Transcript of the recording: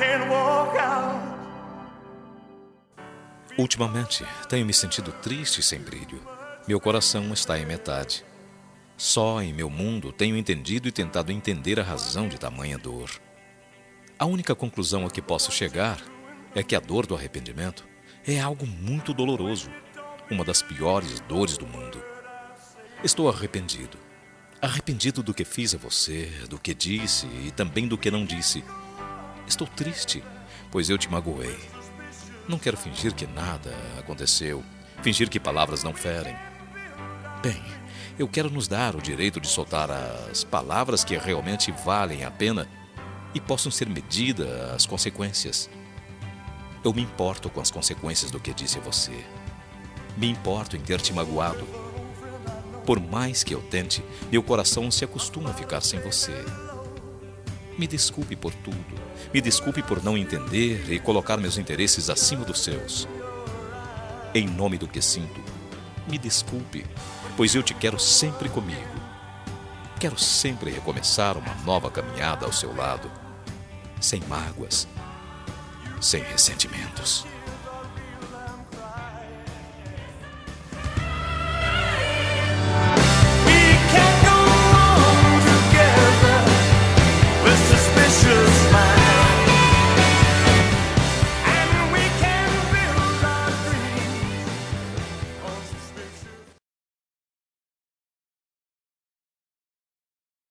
can't walk out. Ultimamente, tenho me sentido triste e sem brilho. Meu coração está em metade. Só em meu mundo tenho entendido e tentado entender a razão de tamanha dor. A única conclusão a que posso chegar é que a dor do arrependimento é algo muito doloroso, uma das piores dores do mundo. Estou arrependido. Arrependido do que fiz a você, do que disse e também do que não disse. Estou triste, pois eu te magoei. Não quero fingir que nada aconteceu, fingir que palavras não ferem. Bem, eu quero nos dar o direito de soltar as palavras que realmente valem a pena e possam ser medidas as consequências. Eu me importo com as consequências do que disse a você. Me importo em ter te magoado. Por mais que eu tente, meu coração se acostuma a ficar sem você. Me desculpe por tudo. Me desculpe por não entender e colocar meus interesses acima dos seus. Em nome do que sinto, me desculpe, pois eu te quero sempre comigo. Quero sempre recomeçar uma nova caminhada ao seu lado, sem mágoas, sem ressentimentos.